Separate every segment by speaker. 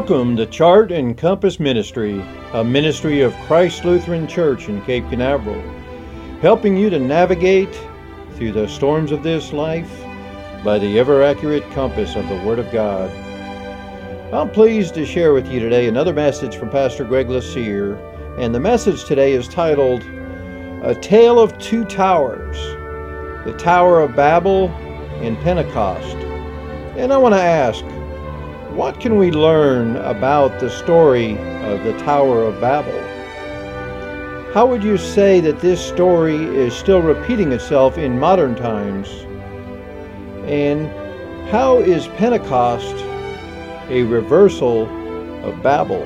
Speaker 1: Welcome to Chart and Compass Ministry, a ministry of Christ Lutheran Church in Cape Canaveral, helping you to navigate through the storms of this life by the ever-accurate compass of the Word of God. I'm pleased to share with you today another message from Pastor Greg Lassere, and the message today is titled, A Tale of Two Towers, the Tower of Babel and Pentecost. And I want to ask, what can we learn about the story of the Tower of Babel? How would you say that this story is still repeating itself in modern times? And how is Pentecost a reversal of Babel?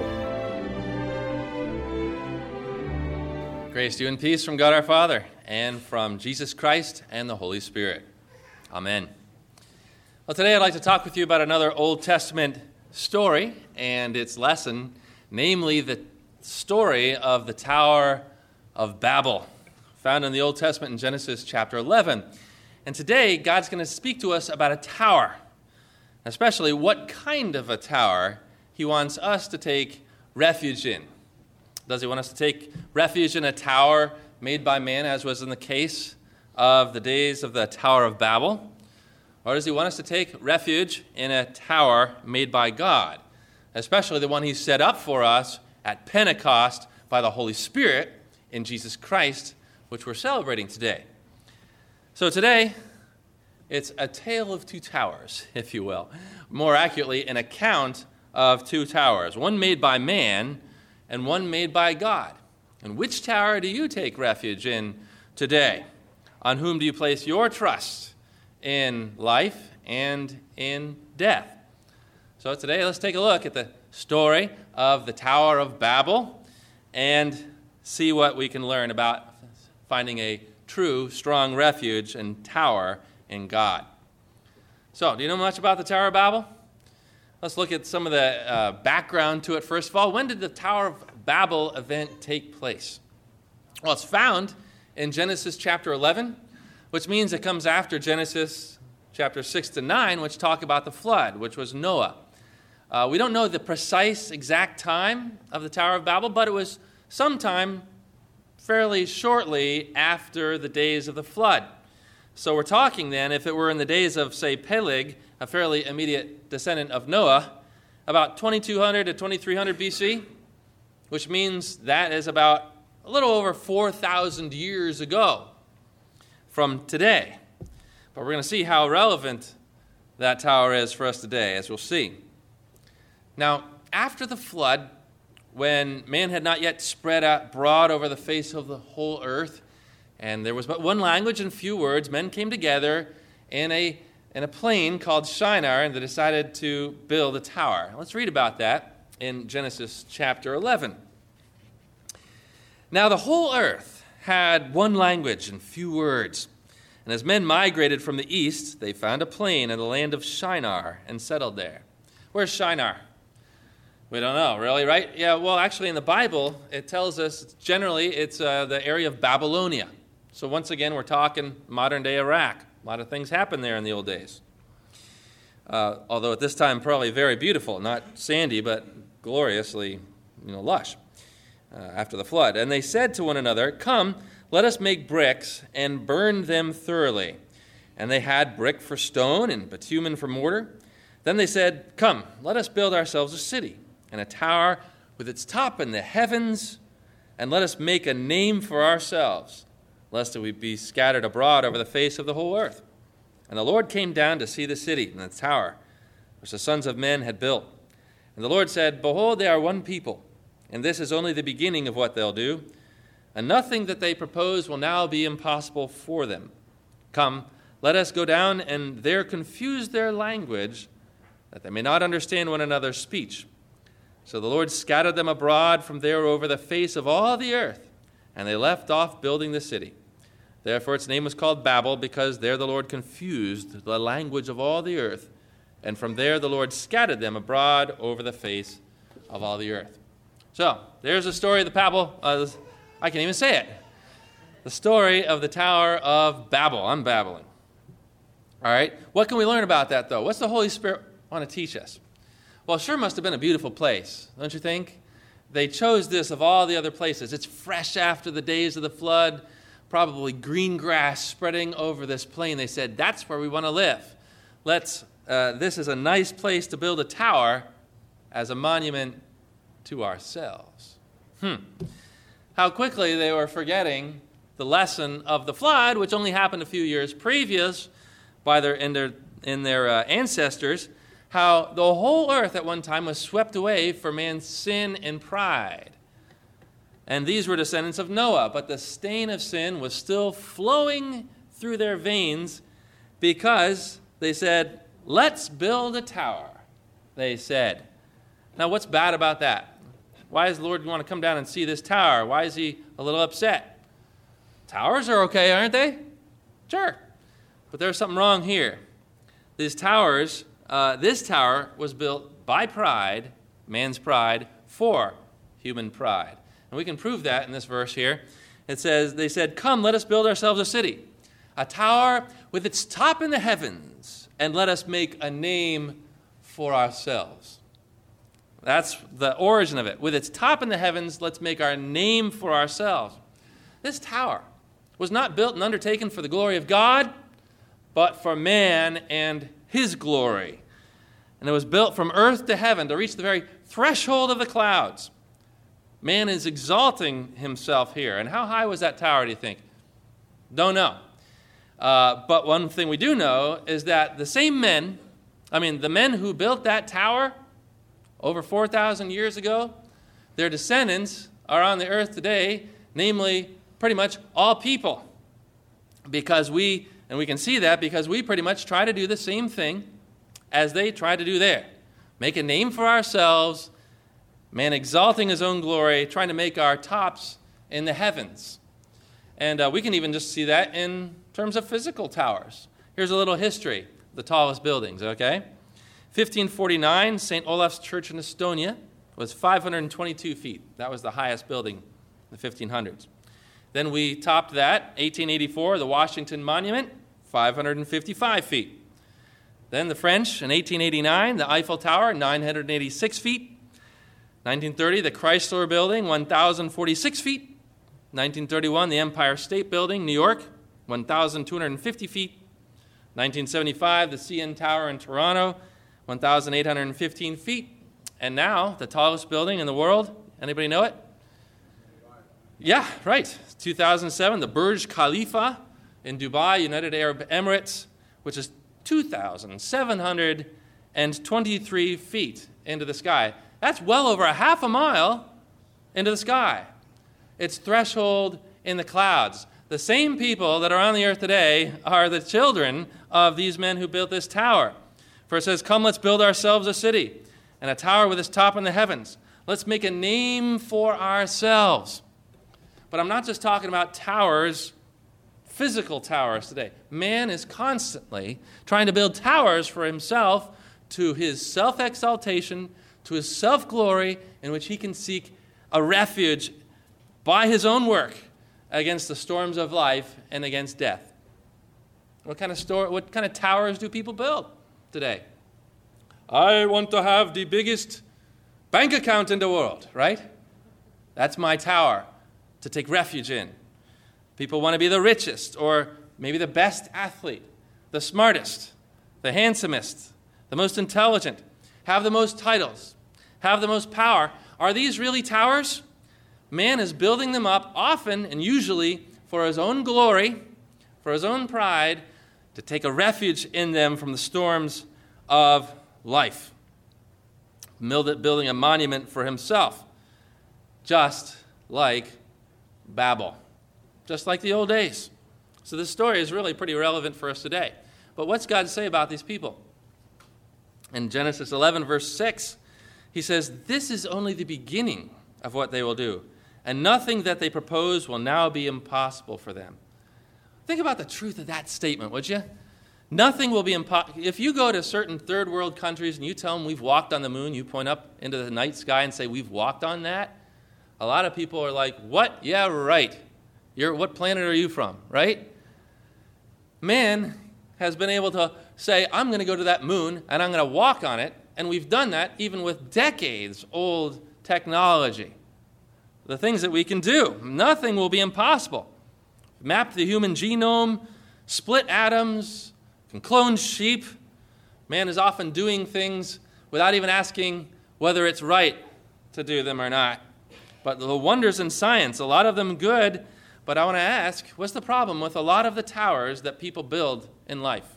Speaker 2: Grace to you and peace from God our Father and from Jesus Christ and the Holy Spirit. Amen. Well, today I'd like to talk with you about another Old Testament story and its lesson, namely the story of the Tower of Babel, found in the Old Testament in Genesis chapter 11. And today, God's going to speak to us about a tower, especially what kind of a tower He wants us to take refuge in. Does He want us to take refuge in a tower made by man, as was in the case of the days of the Tower of Babel? Or does He want us to take refuge in a tower made by God, especially the one He set up for us at Pentecost by the Holy Spirit in Jesus Christ, which we're celebrating today? So today, it's a tale of two towers, if you will. More accurately, an account of two towers, one made by man and one made by God. And which tower do you take refuge in today? On whom do you place your trust? In life and in death. So today, let's take a look at the story of the Tower of Babel and see what we can learn about finding a true, strong refuge and tower in God. So, do you know much about the Tower of Babel? Let's look at some of the background to it. First of all, when did the Tower of Babel event take place? Well, it's found in Genesis chapter 11, which means it comes after Genesis chapter 6 to 9, which talk about the flood, which was Noah. We don't know the precise exact time of the Tower of Babel, but it was sometime fairly shortly after the days of the flood. So we're talking then, if it were in the days of, say, Peleg, a fairly immediate descendant of Noah, about 2200 to 2300 BC, which means that is about a little over 4,000 years ago from today. But we're going to see how relevant that tower is for us today, as we'll see. Now, after the flood, when man had not yet spread out broad over the face of the whole earth, and there was but one language and few words, men came together in a plain called Shinar, and they decided to build a tower. Let's read about that in Genesis chapter 11. Now, the whole earth had one language and few words. And as men migrated from the east, they found a plain in the land of Shinar and settled there. Where's Shinar? We don't know, really, right? Yeah, well, actually, in the Bible, it tells us generally it's the area of Babylonia. So once again, we're talking modern-day Iraq. A lot of things happened there in the old days. Although at this time, probably very beautiful, not sandy, but gloriously, lush. After the flood. And they said to one another, "Come, let us make bricks and burn them thoroughly." And they had brick for stone and bitumen for mortar. Then they said, "Come, let us build ourselves a city and a tower with its top in the heavens, and let us make a name for ourselves, lest we be scattered abroad over the face of the whole earth." And the Lord came down to see the city and the tower, which the sons of men had built. And the Lord said, "Behold, they are one people, and this is only the beginning of what they'll do. And nothing that they propose will now be impossible for them. Come, let us go down and there confuse their language, that they may not understand one another's speech." So the Lord scattered them abroad from there over the face of all the earth, and they left off building the city. Therefore its name was called Babel, because there the Lord confused the language of all the earth, and from there the Lord scattered them abroad over the face of all the earth. So, there's the story of the Babel. I can't even say it. The story of the Tower of Babel. I'm babbling. All right. What can we learn about that, though? What's the Holy Spirit want to teach us? Well, it sure must have been a beautiful place, don't you think? They chose this of all the other places. It's fresh after the days of the flood, probably green grass spreading over this plain. They said, that's where we want to live. This is a nice place to build a tower as a monument to ourselves. How quickly they were forgetting the lesson of the flood, which only happened a few years previous in their ancestors, how the whole earth at one time was swept away for man's sin and pride. And these were descendants of Noah, but the stain of sin was still flowing through their veins because they said, let's build a tower, they said. Now, what's bad about that? Why does the Lord want to come down and see this tower? Why is he a little upset? Towers are okay, aren't they? Sure. But there's something wrong here. These towers, this tower was built by pride, man's pride, for human pride. And we can prove that in this verse here. It says, they said, come, let us build ourselves a city, a tower with its top in the heavens, and let us make a name for ourselves. That's the origin of it. With its top in the heavens, let's make our name for ourselves. This tower was not built and undertaken for the glory of God, but for man and his glory. And it was built from earth to heaven to reach the very threshold of the clouds. Man is exalting himself here. And how high was that tower, do you think? Don't know. But one thing we do know is that the men who built that tower over 4,000 years ago, their descendants are on the earth today, namely pretty much all people. And we can see that because we pretty much try to do the same thing as they try to do there. Make a name for ourselves, man exalting his own glory, trying to make our tops in the heavens. And we can even just see that in terms of physical towers. Here's a little history, the tallest buildings, okay? 1549, St. Olaf's Church in Estonia was 522 feet. That was the highest building in the 1500s. Then we topped that, 1884, the Washington Monument, 555 feet. Then the French in 1889, the Eiffel Tower, 986 feet. 1930, the Chrysler Building, 1,046 feet. 1931, the Empire State Building, New York, 1,250 feet. 1975, the CN Tower in Toronto, 1,815 feet. And now, the tallest building in the world, anybody know it? Yeah, right. 2007, the Burj Khalifa in Dubai, United Arab Emirates, which is 2,723 feet into the sky. That's well over a half a mile into the sky. Its threshold in the clouds. The same people that are on the earth today are the children of these men who built this tower. For it says, come, let's build ourselves a city, and a tower with its top in the heavens. Let's make a name for ourselves. But I'm not just talking about towers, physical towers today. Man is constantly trying to build towers for himself to his self-exaltation, to his self-glory, in which he can seek a refuge by his own work against the storms of life and against death. What kind of towers do people build today? I want to have the biggest bank account in the world, right? That's my tower to take refuge in. People want to be the richest, or maybe the best athlete, the smartest, the handsomest, the most intelligent, have the most titles, have the most power. Are these really towers? Man is building them up often and usually for his own glory, for his own pride, to take a refuge in them from the storms of life. Building a monument for himself, just like Babel, just like the old days. So this story is really pretty relevant for us today. But what's God say about these people? In Genesis 11, verse 6, he says, this is only the beginning of what they will do, and nothing that they propose will now be impossible for them. Think about the truth of that statement, would you? Nothing will be impossible. If you go to certain third world countries and you tell them we've walked on the moon, you point up into the night sky and say we've walked on that, a lot of people are like, what? Yeah, right. What planet are you from, right? Man has been able to say, I'm going to go to that moon and I'm going to walk on it And we've done that even with decades-old technology. The things that we can do, nothing will be impossible. Mapped the human genome, split atoms, can clone sheep. Man is often doing things without even asking whether it's right to do them or not. But the wonders in science, a lot of them good, but I want to ask, what's the problem with a lot of the towers that people build in life?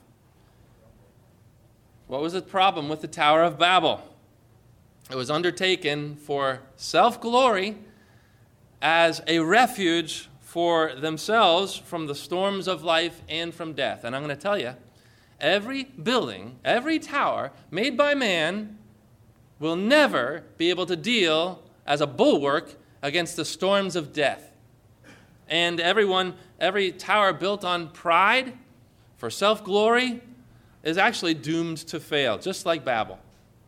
Speaker 2: What was the problem with the Tower of Babel? It was undertaken for self-glory as a refuge for themselves from the storms of life and from death. And I'm going to tell you, every building, every tower made by man will never be able to deal as a bulwark against the storms of death. And every tower built on pride for self-glory is actually doomed to fail, just like Babel.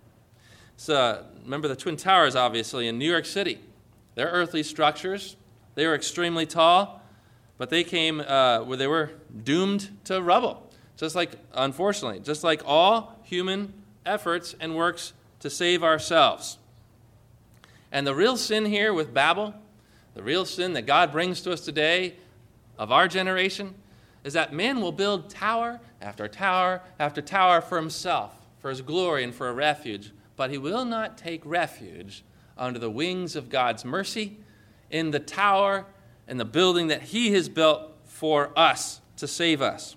Speaker 2: So remember the Twin Towers, obviously, in New York City. They're earthly structures. They were extremely tall, but they came where they were doomed to rubble, unfortunately, just like all human efforts and works to save ourselves. And the real sin here with Babel, the real sin that God brings to us today of our generation, is that man will build tower after tower after tower for himself, for his glory and for a refuge, but he will not take refuge under the wings of God's mercy in the tower and the building that he has built for us to save us.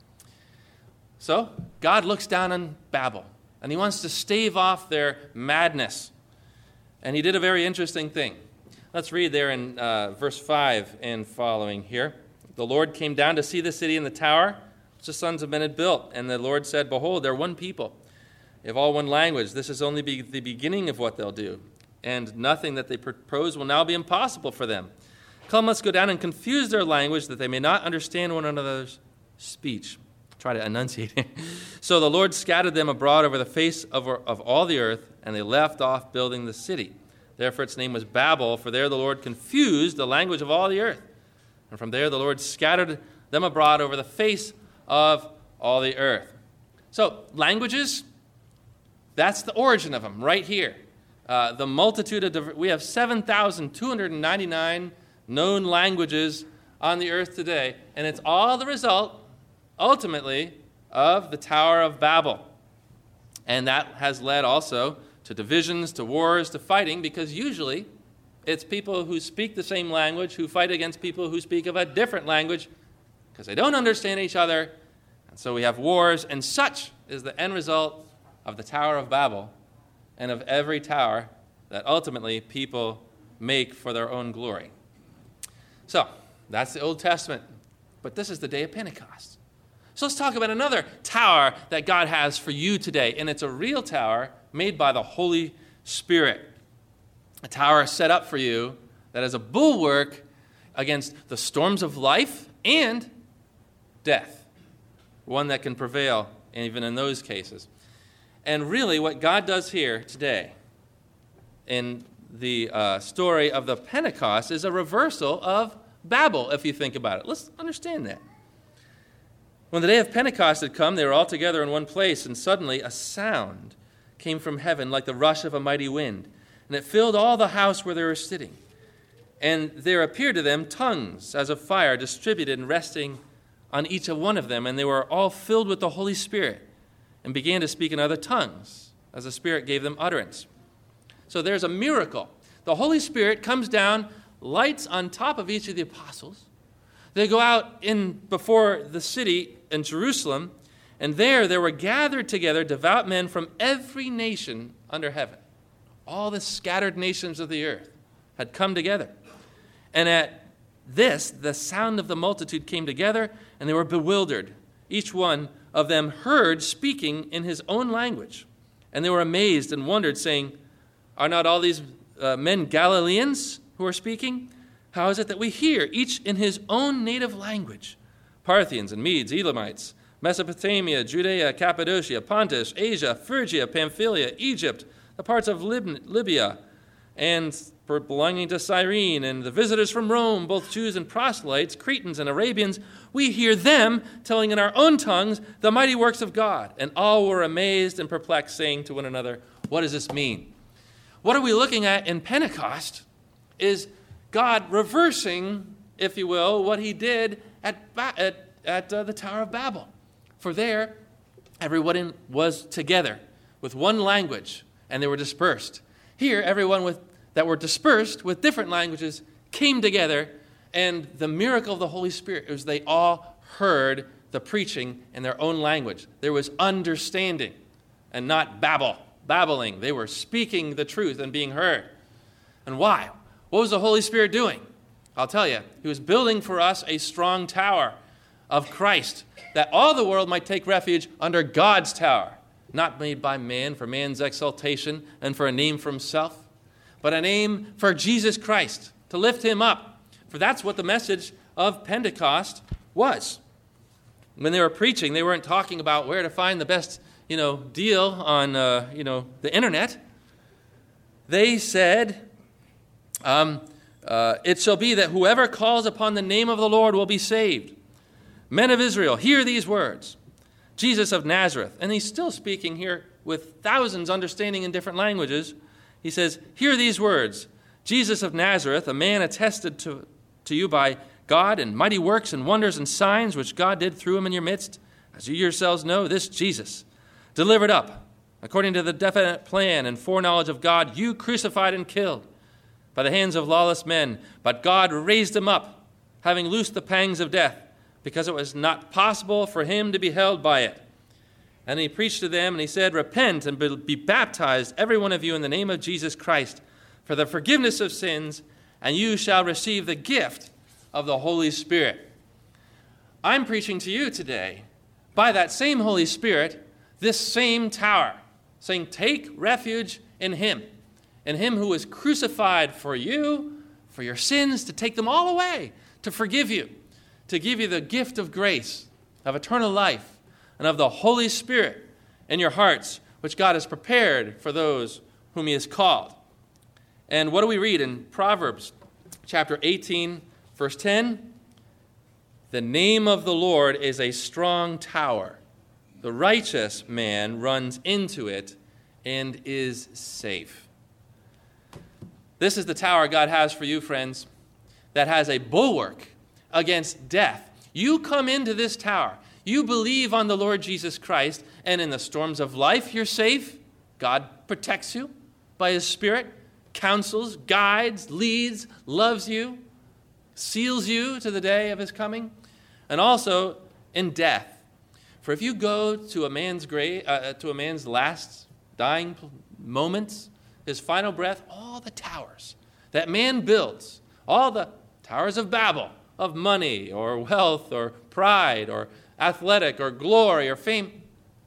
Speaker 2: So God looks down on Babel, and he wants to stave off their madness. And he did a very interesting thing. Let's read there in verse 5 and following here. The Lord came down to see the city and the tower which the sons of men had built. And the Lord said, behold, they're one people. They have all one language. This is only the beginning of what they'll do. And nothing that they propose will now be impossible for them. Come, let's go down and confuse their language that they may not understand one another's speech. Try to enunciate it. So the Lord scattered them abroad over the face of all the earth, and they left off building the city. Therefore its name was Babel, for there the Lord confused the language of all the earth. And from there the Lord scattered them abroad over the face of all the earth. So languages, that's the origin of them right here. The multitude of we have 7,299 known languages on the earth today, and it's all the result, ultimately, of the Tower of Babel. And that has led also to divisions, to wars, to fighting, because usually it's people who speak the same language who fight against people who speak of a different language because they don't understand each other, and so we have wars, and such is the end result of the Tower of Babel and of every tower that ultimately people make for their own glory. So, that's the Old Testament, but this is the day of Pentecost. So let's talk about another tower that God has for you today, and it's a real tower made by the Holy Spirit. A tower set up for you that is a bulwark against the storms of life and death, one that can prevail even in those cases. And really what God does here today in the story of the Pentecost is a reversal of Babel, if you think about it. Let's understand that. When the day of Pentecost had come, they were all together in one place, and suddenly a sound came from heaven like the rush of a mighty wind, and it filled all the house where they were sitting. And there appeared to them tongues as of fire, distributed and resting on each one of them, and they were all filled with the Holy Spirit and began to speak in other tongues as the Spirit gave them utterance. So there's a miracle. The Holy Spirit comes down, lights on top of each of the apostles. They go out in before the city in Jerusalem, and there were gathered together devout men from every nation under heaven. All the scattered nations of the earth had come together. And at this, the sound of the multitude came together, and they were bewildered. Each one of them heard speaking in his own language. And they were amazed and wondered, saying, are not all these men Galileans who are speaking? How is it that we hear, each in his own native language? Parthians and Medes, Elamites, Mesopotamia, Judea, Cappadocia, Pontus, Asia, Phrygia, Pamphylia, Egypt, the parts of Libya, and belonging to Cyrene, and the visitors from Rome, both Jews and proselytes, Cretans and Arabians, we hear them telling in our own tongues the mighty works of God. And all were amazed and perplexed, saying to one another, what does this mean? What are we looking at in Pentecost is God reversing, if you will, what he did at the Tower of Babel. For there, everyone was together with one language, and they were dispersed. Here, everyone that were dispersed with different languages came together, and the miracle of the Holy Spirit was they all heard the preaching in their own language. There was understanding and not babbling. They were speaking the truth and being heard. And why? What was the Holy Spirit doing? I'll tell you. He was building for us a strong tower of Christ, that all the world might take refuge under God's tower, not made by man for man's exaltation and for a name for himself, but a name for Jesus Christ, to lift him up. For that's what the message of Pentecost was. When they were preaching, they weren't talking about where to find the best, deal on, the internet. They said, it shall be that whoever calls upon the name of the Lord will be saved. Men of Israel, hear these words. Jesus of Nazareth, and he's still speaking here with thousands understanding in different languages. He says, hear these words. Jesus of Nazareth, a man attested to you by God in mighty works and wonders and signs which God did through him in your midst, as you yourselves know, this Jesus, delivered up, according to the definite plan and foreknowledge of God, you crucified and killed by the hands of lawless men, but God raised him up, having loosed the pangs of death, because it was not possible for him to be held by it. And he preached to them, and he said, repent and be baptized, every one of you, in the name of Jesus Christ, for the forgiveness of sins, and you shall receive the gift of the Holy Spirit. I'm preaching to you today, by that same Holy Spirit, this same tower, saying, take refuge in him who was crucified for you, for your sins, to take them all away, to forgive you, to give you the gift of grace, of eternal life, and of the Holy Spirit in your hearts, which God has prepared for those whom he has called. And what do we read in Proverbs chapter 18, verse 10? The name of the Lord is a strong tower. The righteous man runs into it and is safe. This is the tower God has for you, friends, that has a bulwark against death. You come into this tower. You believe on the Lord Jesus Christ, and in the storms of life, you're safe. God protects you by his Spirit, counsels, guides, leads, loves you, seals you to the day of his coming, and also in death. For if you go to a man's grave, to a man's last dying moments, his final breath, all the towers that man builds, all the towers of Babel, of money or wealth or pride or athletic or glory or fame,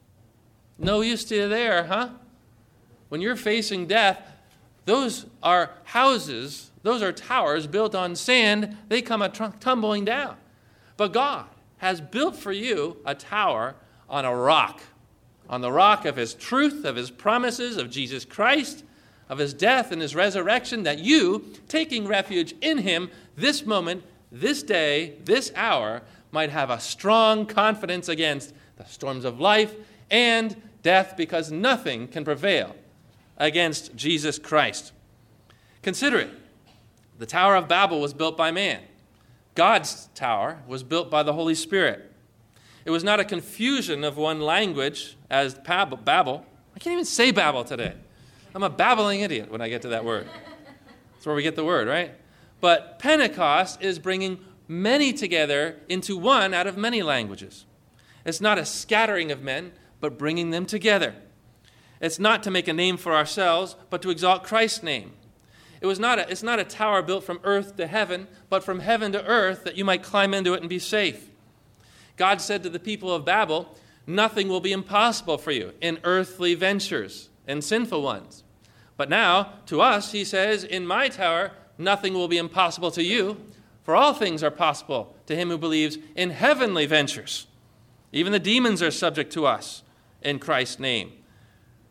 Speaker 2: no use to you there, huh? When you're facing death, those are houses, those are towers built on sand. They come tumbling down. But God has built for you a tower on a rock, on the rock of his truth, of his promises, of Jesus Christ, of his death and his resurrection, that you, taking refuge in him this moment, this day, this hour, might have a strong confidence against the storms of life and death, because nothing can prevail against Jesus Christ. Consider it. The Tower of Babel was built by man. God's tower was built by the Holy Spirit. It was not a confusion of one language as Babel. I can't even say Babel today. I'm a babbling idiot when I get to that word. That's where we get the word, right? But Pentecost is bringing many together into one out of many languages. It's not a scattering of men, but bringing them together. It's not to make a name for ourselves, but to exalt Christ's name. It's not a tower built from earth to heaven, but from heaven to earth, that you might climb into it and be safe. God said to the people of Babel, nothing will be impossible for you in earthly ventures and sinful ones. But now, to us, he says, in my tower, nothing will be impossible to you, for all things are possible to him who believes in heavenly ventures. Even the demons are subject to us in Christ's name.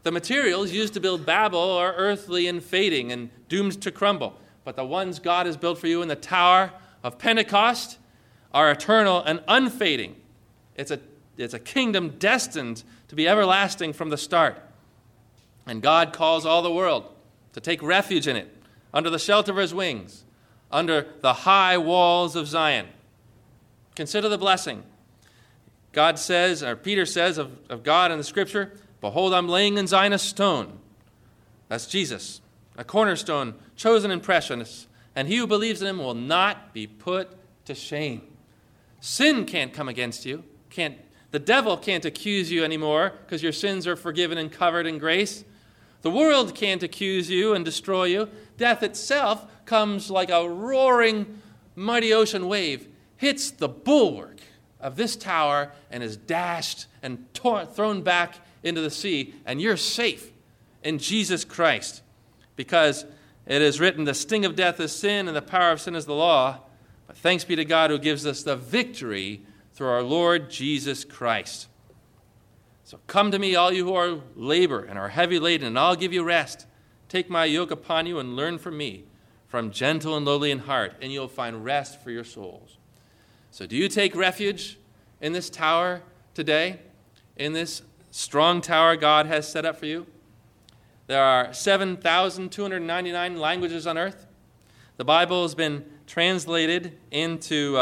Speaker 2: The materials used to build Babel are earthly and fading and doomed to crumble. But the ones God has built for you in the Tower of Pentecost are eternal and unfading. It's a kingdom destined to be everlasting from the start. And God calls all the world to take refuge in it, under the shelter of his wings, under the high walls of Zion. Consider the blessing. God says, or Peter says of God in the Scripture, "Behold, I'm laying in Zion a stone." That's Jesus, a cornerstone, chosen and precious, and he who believes in him will not be put to shame. Sin can't come against you. The devil can't accuse you anymore because your sins are forgiven and covered in grace. The world can't accuse you and destroy you. Death itself comes like a roaring, mighty ocean wave, hits the bulwark of this tower and is dashed and thrown back into the sea, and you're safe in Jesus Christ, because it is written, "The sting of death is sin, and the power of sin is the law. But thanks be to God who gives us the victory through our Lord Jesus Christ." So come to me, all you who are labor and are heavy laden, and I'll give you rest. Take my yoke upon you and learn from me, for I'm gentle and lowly in heart, and you'll find rest for your souls. So do you take refuge in this tower today, in this strong tower God has set up for you? There are 7,299 languages on earth. The Bible has been translated into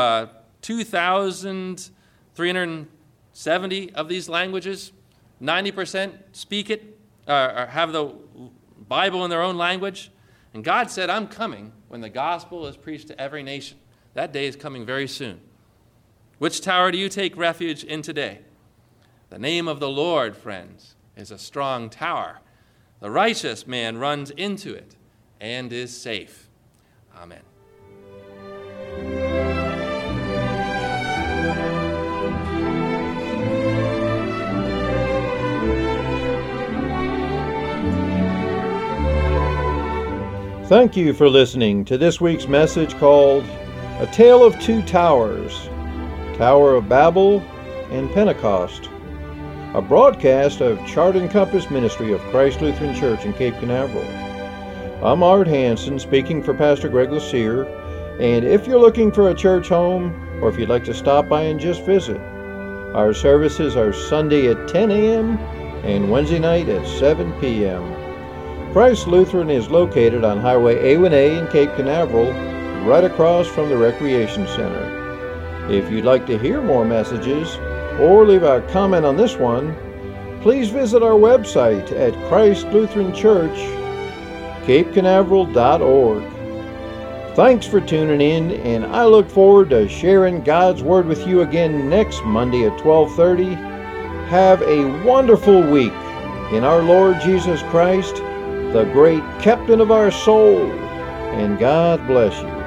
Speaker 2: 2,370 of these languages. 90% speak it, or have the Bible in their own language. And God said, "I'm coming when the gospel is preached to every nation." That day is coming very soon. Which tower do you take refuge in today? The name of the Lord, friends, is a strong tower. The righteous man runs into it and is safe. Amen.
Speaker 1: Thank you for listening to this week's message called A Tale of Two Towers, Tower of Babel and Pentecost, a broadcast of Chart and Compass Ministry of Christ Lutheran Church in Cape Canaveral. I'm Art Hansen, speaking for Pastor Greg Lassier, and if you're looking for a church home, or if you'd like to stop by and just visit, our services are Sunday at 10 a.m. and Wednesday night at 7 p.m. Christ Lutheran is located on Highway A1A in Cape Canaveral, right across from the Recreation Center. If you'd like to hear more messages or leave a comment on this one, please visit our website at ChristLutheranChurch.CapeCanaveral.org. Thanks for tuning in, and I look forward to sharing God's Word with you again next Monday at 12:30. Have a wonderful week in our Lord Jesus Christ, the great captain of our soul, and God bless you.